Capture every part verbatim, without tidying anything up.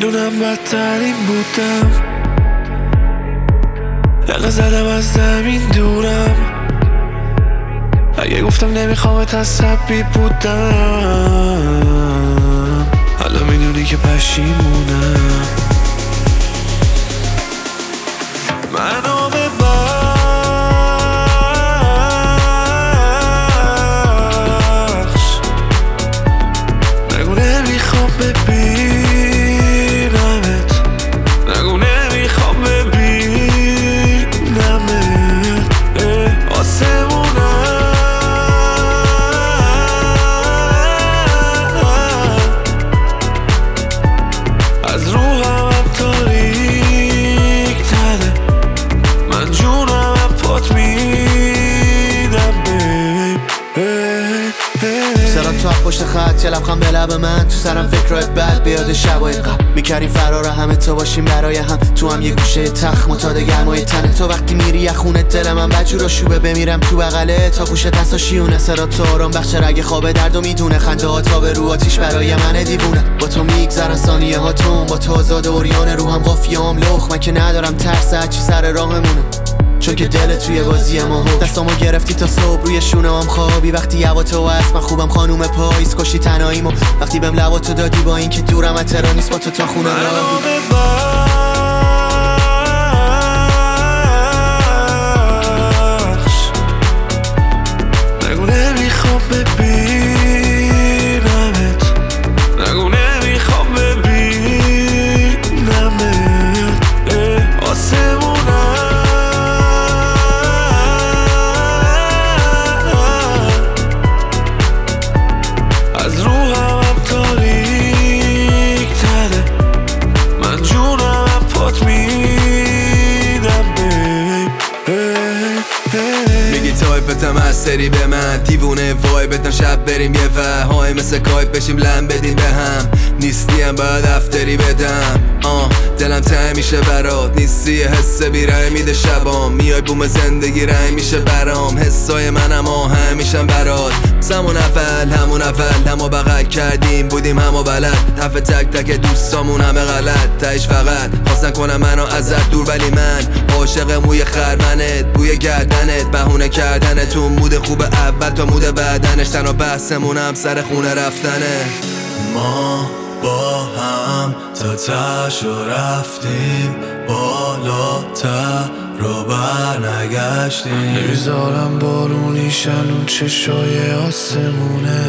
میدونم بدترین بودم، یقه زدم از زمین دورم. اگه گفتم نمیخوامت عصبی بودم، حالا میدونی که پشیمونم. منو ببخش، نگو نمیخوام ببینمت، نگو نمیخوام ببینمت. آسمونم از روحم هم تاریک تره، من جونم هم پات میدم سرم تو پشت خط، یه لبخند به لب من، تو سرم فکرات بد بیاد شبای قبل. میکردیم فرار همه تو باشیم برای هم، تو هم یه گوشه تخت متاد گرمای تنه. تو وقتی میری یه خونه دل من بجور و شوبه، بمیرم تو بغله تا گوشه دست و شیونه. سرات تو آرام بخش رگ خوابه درد و میدونه، خنده ها تا به رو آتیش برای من دیوونه. با تو میگذرن ثانیه هاتون، با تو آزاد اوریان روحم قافیام لخ. من که ندارم ترس هرچی سر راهمونه، چون که دل توی بازی ما هو. دستامو گرفتی تا صبح روی شونه هم خوابی، وقتی هوا تو هست من خوبم خانوم پاییز. کشی تنهاییمو وقتی بهم لباتو دادی، با این که دورم از تهران نیست با تو تا خونه راهی. نگو نمیخوام ببینمت، نگو نمیخوام ببینمت. آسمونم از روحم هم تاریک تره، من جونم هم پات میدم میگی تایپتم از سری به من، دیوونه وایبتم شب بریم یه وهای مثل کایپ بشیم لم بدیم به هم. نیستیم باید افتری بدم، آه دلم تنگ میشه برات، نیستی حس بیرای میده شبام. میای بوم زندگی رنگ میشه برام، حسای منم آهنگ میشم برات. همون اول همون اول همو بغل کردیم بودیم همو بلد، حرف تک تک دوستامون همه غلط. تایش فقط خواستن کنم منو ازت دور، ولی من عاشق موی خرمنت، بوی گردنت، بهونه کردنتون. مود خوب اول تا مود بعدنش، تنها بحثمونم سر خونه رفتنه. ما با هم تا تشو رفتیم بالاتر رو برنگشتیم. نمیذارم بارونی شنون چشای آسمونه،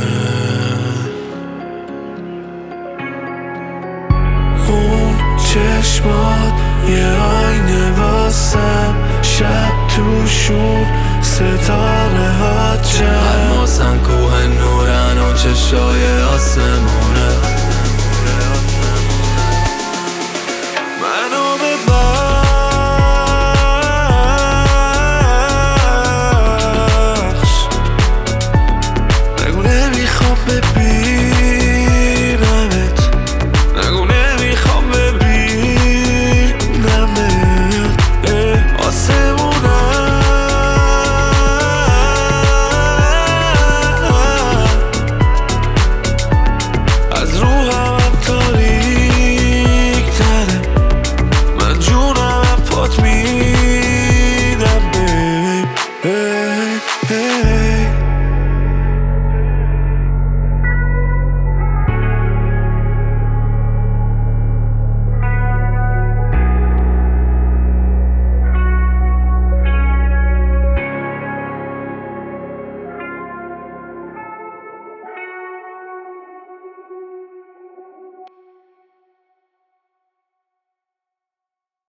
اون چشمات یه آینه واسم، شب توشون ستاره ها چند. الماسن کوه نورن اون چشای آسمونه. منو ببخش، نگو نمیخوام ببینمت، نگو نمیخوام ببینمت. آسمونم از روحم هم تاریک تره، من جونم هم پات میدم.